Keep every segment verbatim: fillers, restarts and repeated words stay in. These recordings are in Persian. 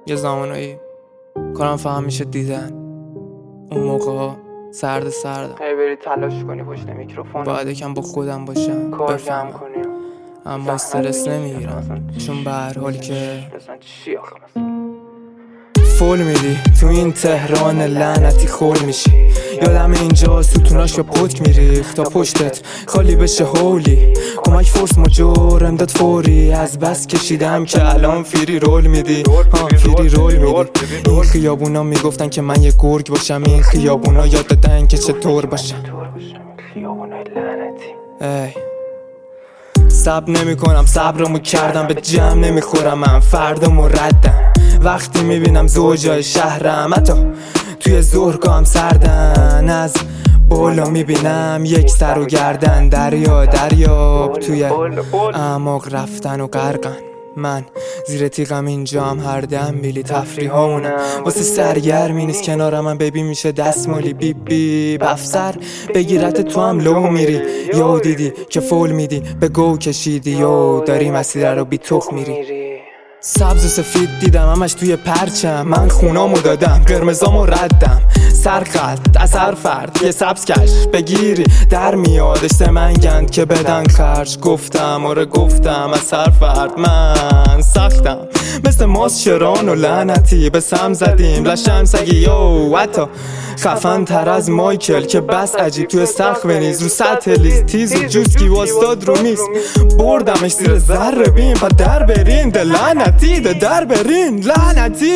یه زمانایی کارم فهم میشه دیدن، اون موقع سرد سردم هی بری تلاش کنی پشت میکروفون، باید یکم با خودم باشم کار جمع کنی، اما استرس نمیگیرم چون به هر حال که مثلا چی آخه مثلا فول میدی تو این تهران لعنتی خول میشی. یادم اینجا ستوناش به پتک میریخ تا پشتت خالی بشه هولی. کمک فورس مجور امداد فوری، از بس کشیدم که الان فیری رول میدی. ها فیری رول میدی. این خیابونا میگفتن که من یه گرگ باشم، این خیابونا یاد دادن که چطور باشم. خیابونای لعنتی ای صبر نمی کنم، صبرمو کردم به جمع نمیخورم، من فردامو ردم. وقتی میبینم زوجای شهرم حتی توی ظهرگاهم سردن، از بالا میبینم یک سر و گردن، دریا دریاب توی اعماق رفتن و غرقن. من زیر تیغم اینجام هر دم بیلی تفریح هامونم واسه سرگرمی نیست کنار من بیبی میشه دستمالی بیب بیب افسر بگیرت تو هم لو میری. یا دیدی که فول میدی به گو کشیدی، یا داری مسیر رو بی تخ میری. سبز و سفید دیدم همش توی پرچم، من خونامو دادم قرمزامو ردم. سرقلب اثر فرد یه سبز کش بگیری در میادش سمنگند که بدن خرج. گفتم آره گفتم اثر فرد من سختم مثل ماس شران و لعنتی به سم زدیم لشم سگی یو حتی خفن تر از مایکل که بس عجیب توی سخت ونیز رو سطح لیز تیز و جوسکی واستاد رو میز بردمش زیر ذره بین پا در برین ده لعنتی ده در برین لعنتی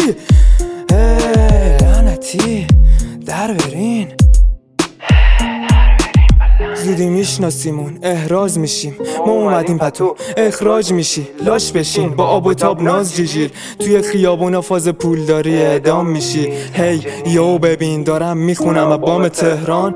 لعنتی در برین زودی میشناسیمون احراز میشیم، ما اومدیم پتو اخراج میشی لاش بشین با آب و تاب ناز جیجیر توی خیابونا فاز پولداری اعدام میشی. هی یو ببین دارم میخونم بام تهران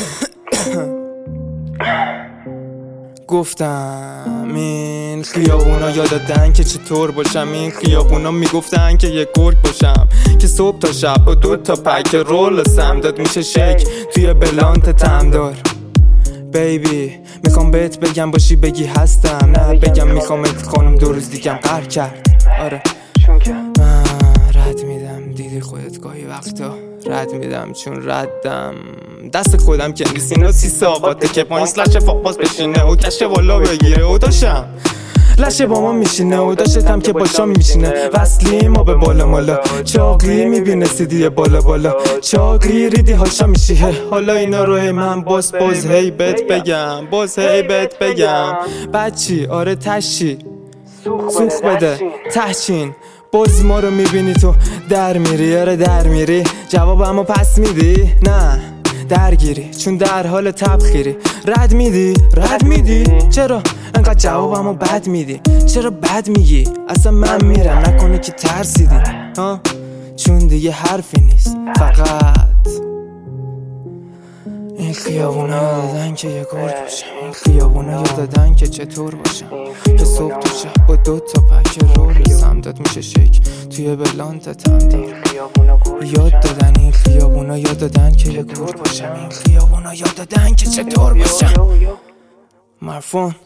گفتم این خیابونا یاد دادن که چطور باشم، این خیابونا میگفتن که یه گرگ باشم که صبح تا شب با دو تا پک رول سمداد میشه شک توی بلانت تمدار. بیبی میخوام بهت بگم باشی بگی هستم، نه بگم میخوامت خانم دو روز دیگم قهر کرد. آره من رد میدم دیدی خودت گاهی وقتا رد میدم چون ردم دست خودم که نیست اینا سی ساقاته که پایینس لشه فاقباز بشینه و کشه بالا بگیره و داشم لشه با ما میشینه و داشتم که باشا میشینه وصلی ما به بالا مالا چاقی میبینه سیدی بالا بالا چاقی ریدی هاشا میشیه. حالا اینا رو هی من باز باز هی بهت بگم باز هی بهت بگم بچی آره تشی سوخ بده تحچین باز ما رو میبینی تو در میری آره در میری جواب همو پس میدی نه درگیری چون در حال تبخیری رد میدی رد میدی چرا انقدر جوابمو بد میدی چرا بد میگی اصلا من میرم نکنه که ترسیدی ها چون دیگه حرفی نیست فقط این خیابونا یاد دادن که یه گرگ باشم، این خیابونا یاد دادن که چطور باشم که صبح تو شب با دو تا پک رول سمداد میشه شک توی بلانت تمدار. یاد دادن این خیابونا یاد دادن که یه گرگ باشم، این خیابونا یاد دادن که چطور باشم. مرفون